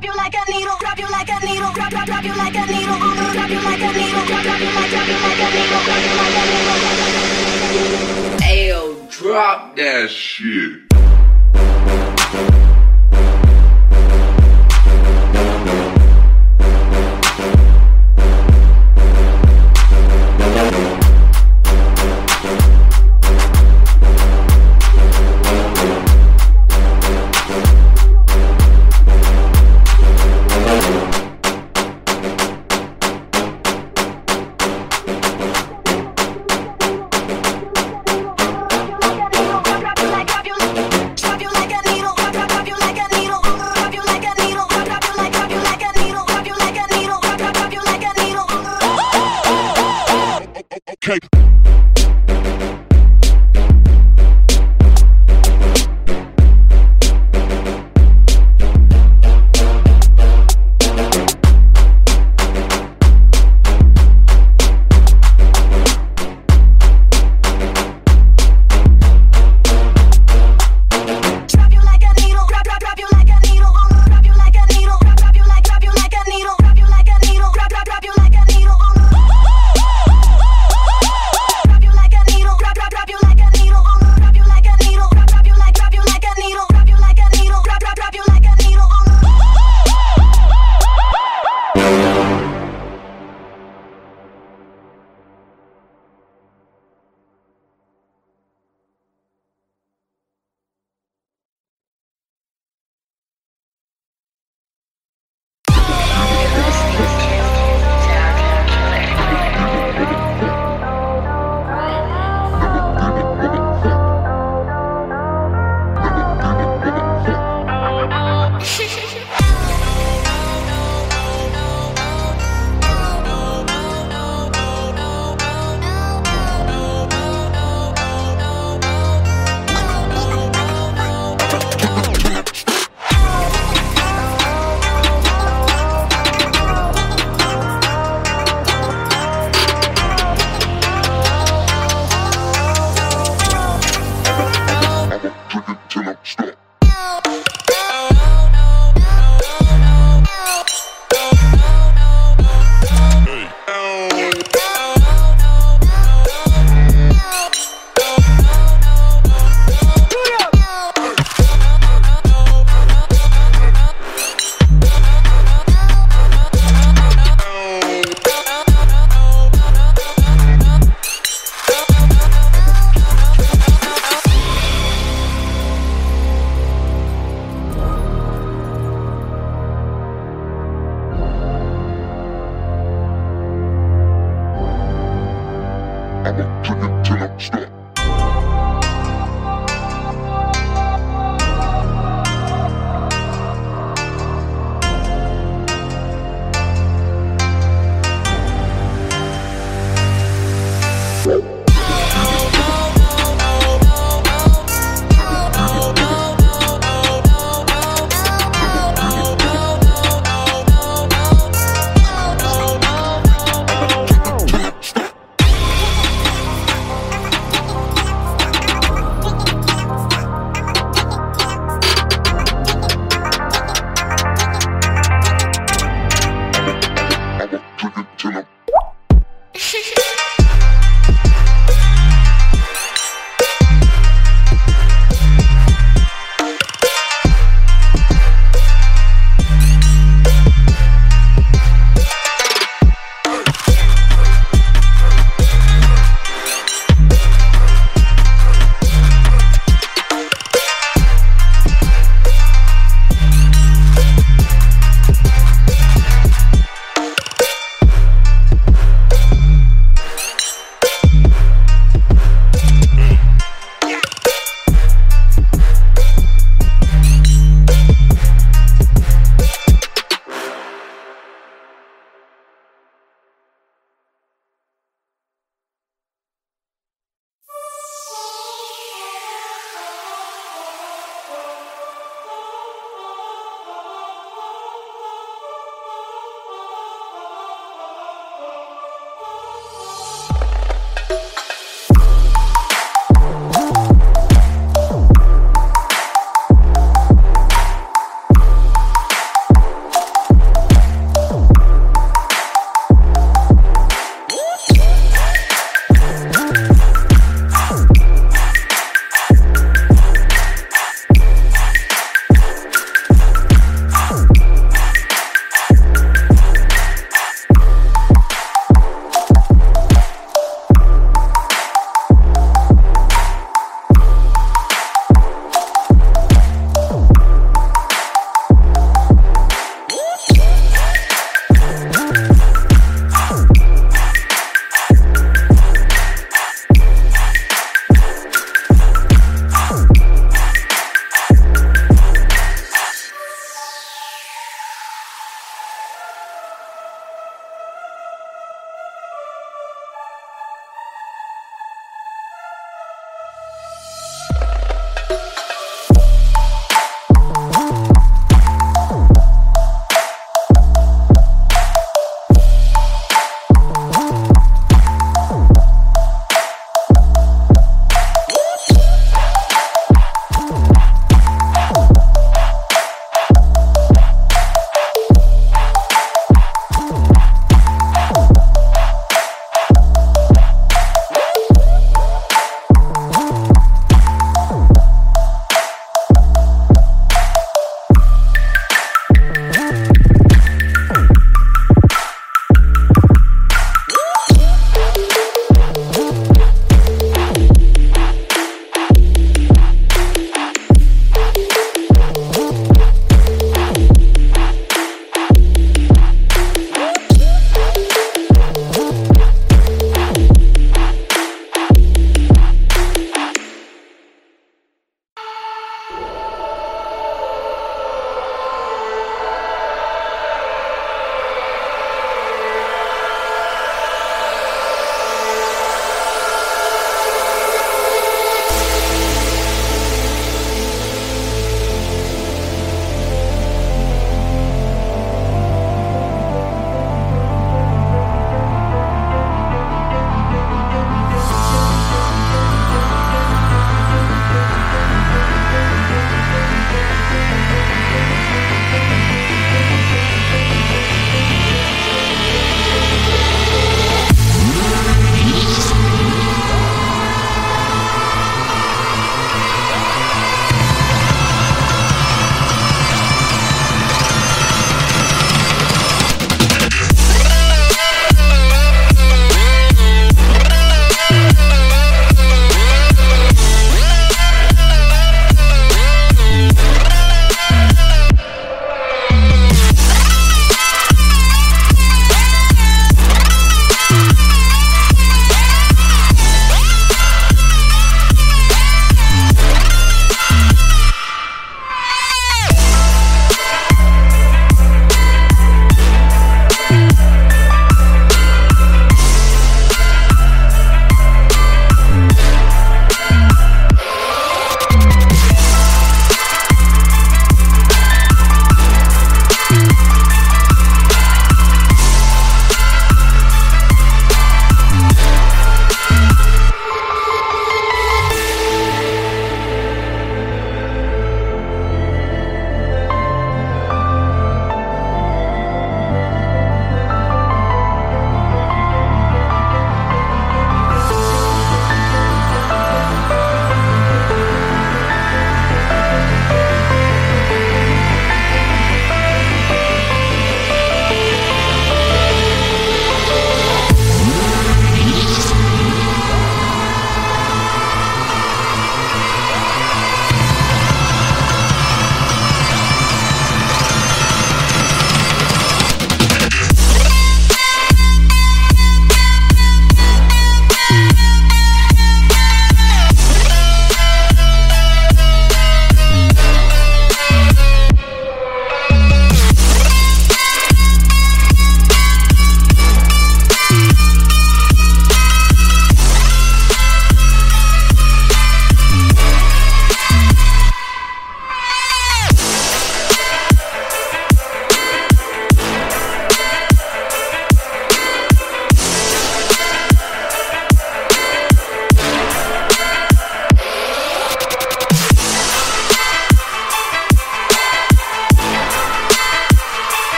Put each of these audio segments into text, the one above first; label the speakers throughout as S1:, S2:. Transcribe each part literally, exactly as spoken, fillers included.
S1: drop you like a needle, drop you like a needle, drop drop drop you like a needle, I'ma drop you like a needle, drop drop you like drop you like a needle, drop you like a needle.
S2: Ayo, drop that shit.
S1: Drop you like a needle, drop drop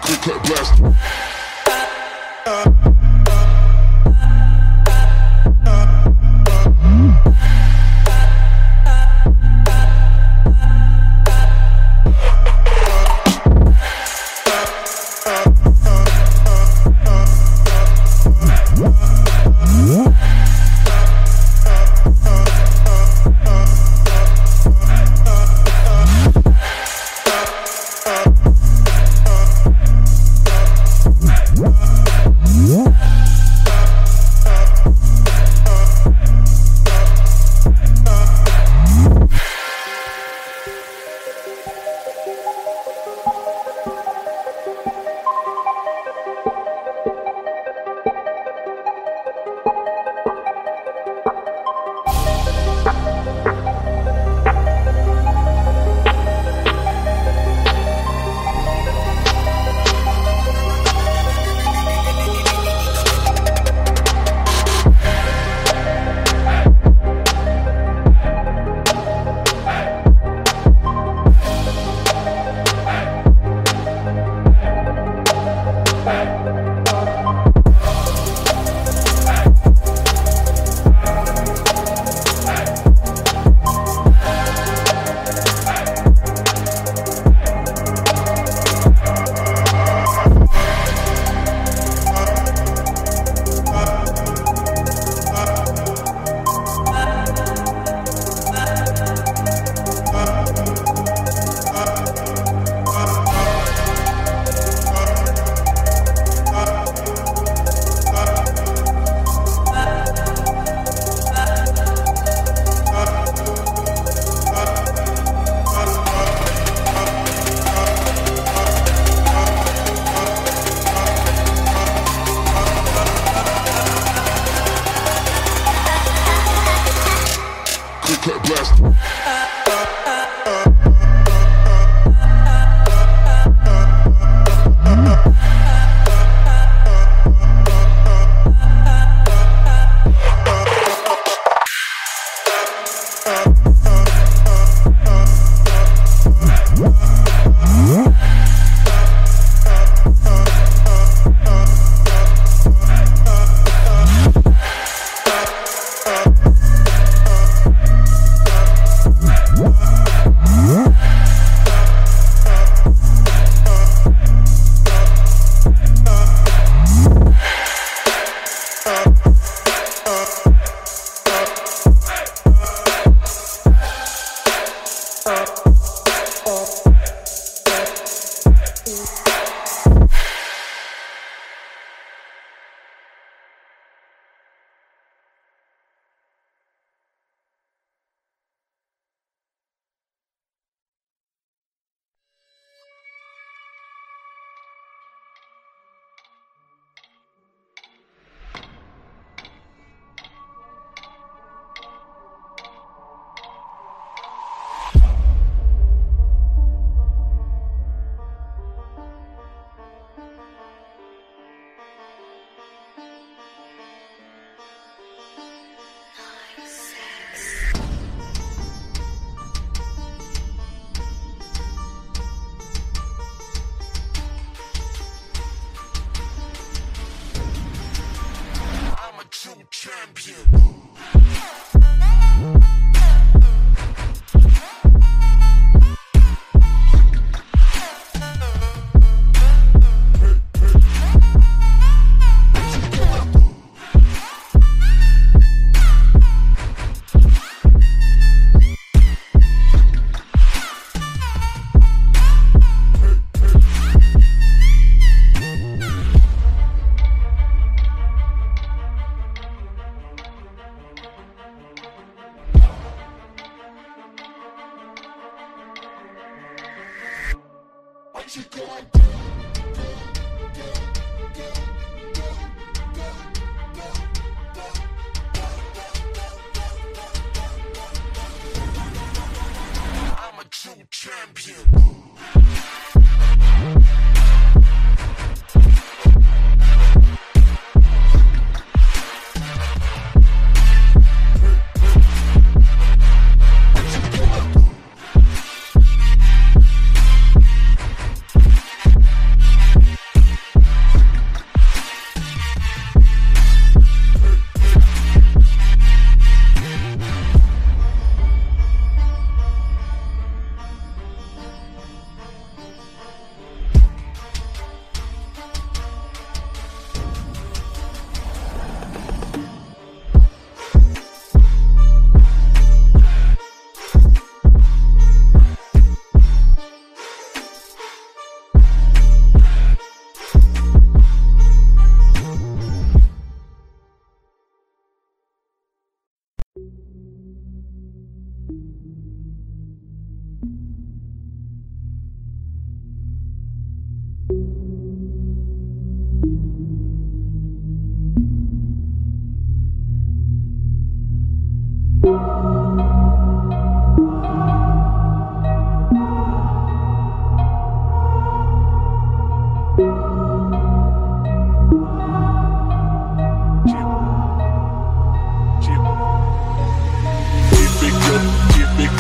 S3: cold cut blast.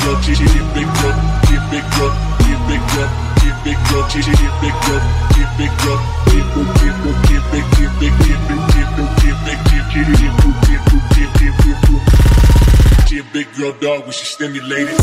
S3: girl, keep big girl, keep big girl, keep big girl, keep big girl, keep big girl, keep big girl, keep keep keep big, keep big, keep big, keep keep big, keep keep keep keep keep keep keep big girl dog when she stimulated.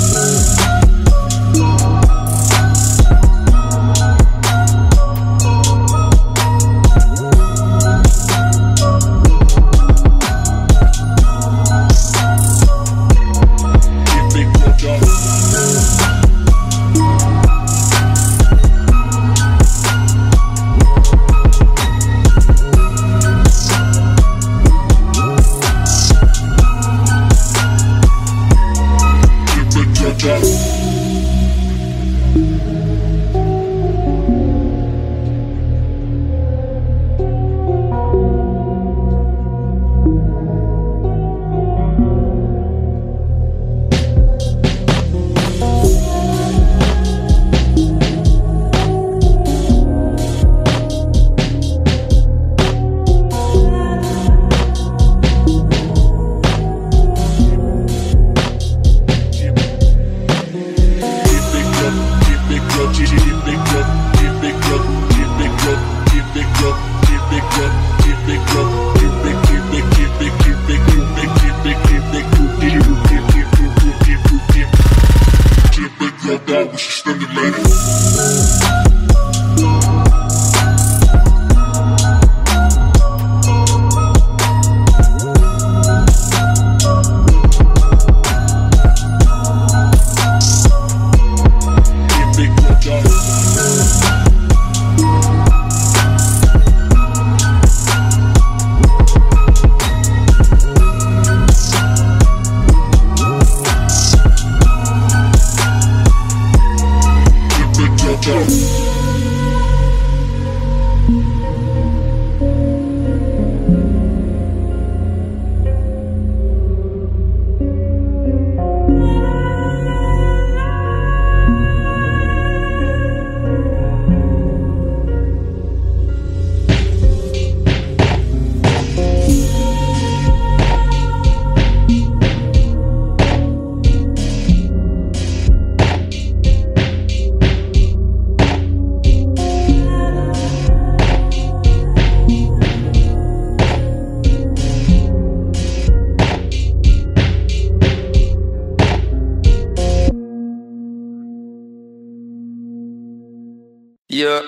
S4: Yeah.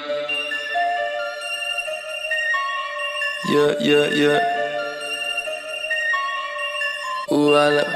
S4: Yeah, yeah, yeah. Ooh, I love.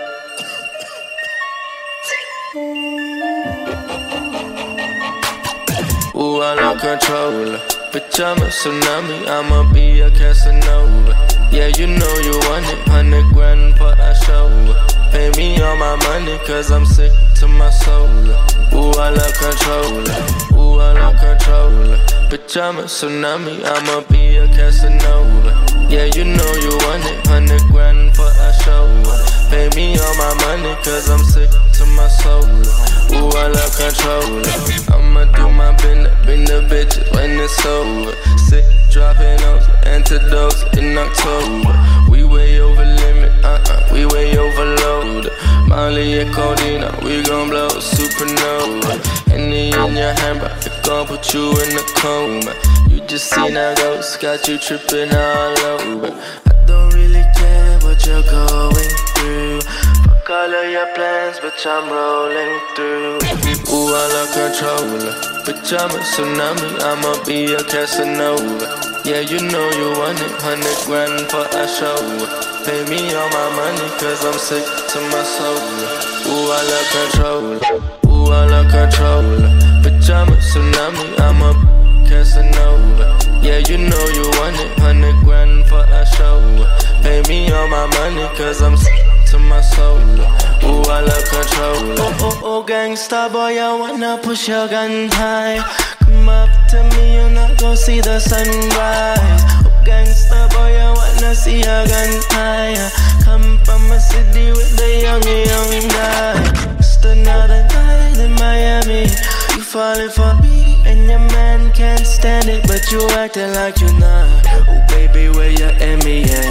S4: Ooh, I love controller. Bitch, I'm a tsunami, I'ma be a Casanova. Yeah, you know you want it, hundred grand for a show. Pay me all my money, cause I'm sick to my soul. Ooh, I love controller. Ooh, I love controller. Bitch, I'm a tsunami, I'ma be a Casanova. Yeah, you know you want it, hundred grand for a show. Pay me all my money, cause I'm sick to my soul. Ooh, I love controller. I'ma do my business, bring the bitches when it's over. Sick, dropping off antidotes in October. We way over limit, uh-uh, we way overload. Molly and codeine, we gon' blow supernova. Henny in your hand, bro, it gon' put you in a coma. You just seen a ghost, got you tripping all over. I don't really care what you're going through. Fuck all of your plans, bitch, I'm rolling through. Ooh, I love controller. Bitch, I'm a tsunami, I'ma be a Casanova. Yeah, you know you want it, hundred grand for a show. Pay me all my money, cause I'm sick to my soul. Ooh, I love controller. Ooh, I love controller. Bitch, I'm a tsunami, I'm a Casanova. Yeah, you know you want it, hundred grand for a show. Pay me all my money, cause I'm sick to my soul. Ooh, I love controller. Oh, oh, oh, gangsta boy, I wanna push your gun high. Come up to me, you're not gon' see the sunrise. Oh, gangsta boy, I wanna see your gun high. Come from a city with the young, young guy. Just another night in Miami. You falling for me, and your man can't stand it, but you acting like you're not. Oh, baby, where your Emmy at? Put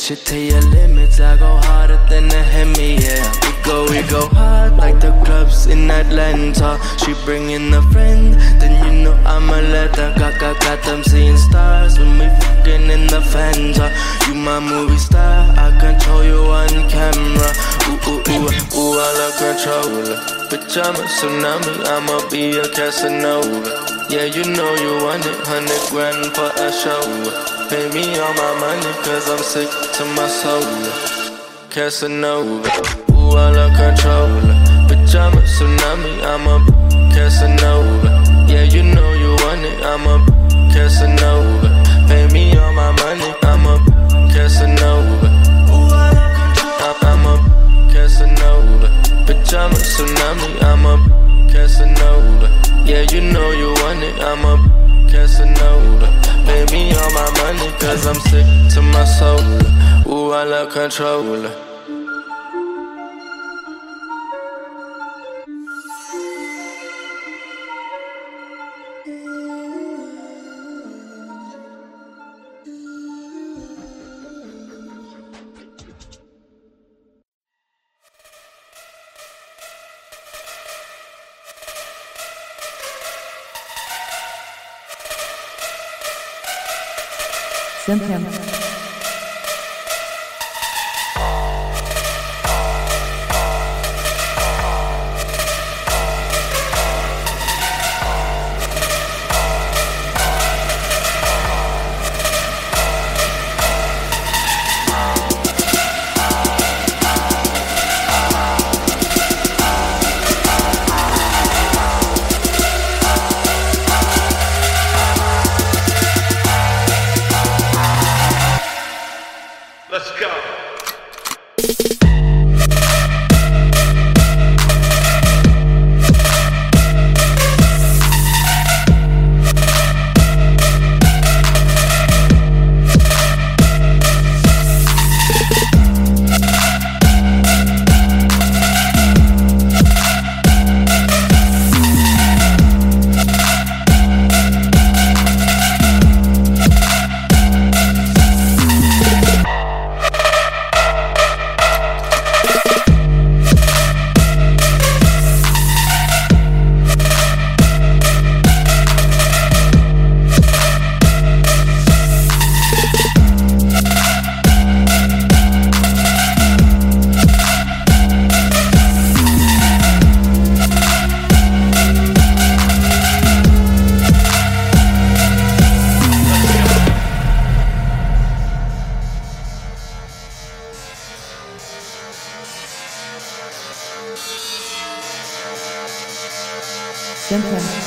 S4: push it to your limits. I go harder than the Hemi, yeah. We go, we go hard like the clubs in Atlanta. She bring in a friend, then you know I'ma let her. Got, got, got them seeing stars when we fucking in the Fanta. You my movie star, I control you on camera. Ooh, ooh, ooh, ooh, I love controller. Bitch, I'm a tsunami, I'ma be a Casanova. Yeah, you know you want it, hundred grand for a show. Pay me all my money, cause I'm sick to my soul. Casanova, ooh, I love controller. Bitch, I'm a tsunami, I'm a Casanova. Yeah, you know you want it, I'm a Casanova. Pay me all my money, I'm a Casanova. Ooh, I love controller. I'm a Casanova. Bitch, I'm a tsunami, I'm a Casanova. Yeah, you know you want it, I'm a Casanova. Pay me all my money, cause I'm sick to my soul. Ooh, I love controller.
S5: Symptom.
S3: Let's go. Symptom.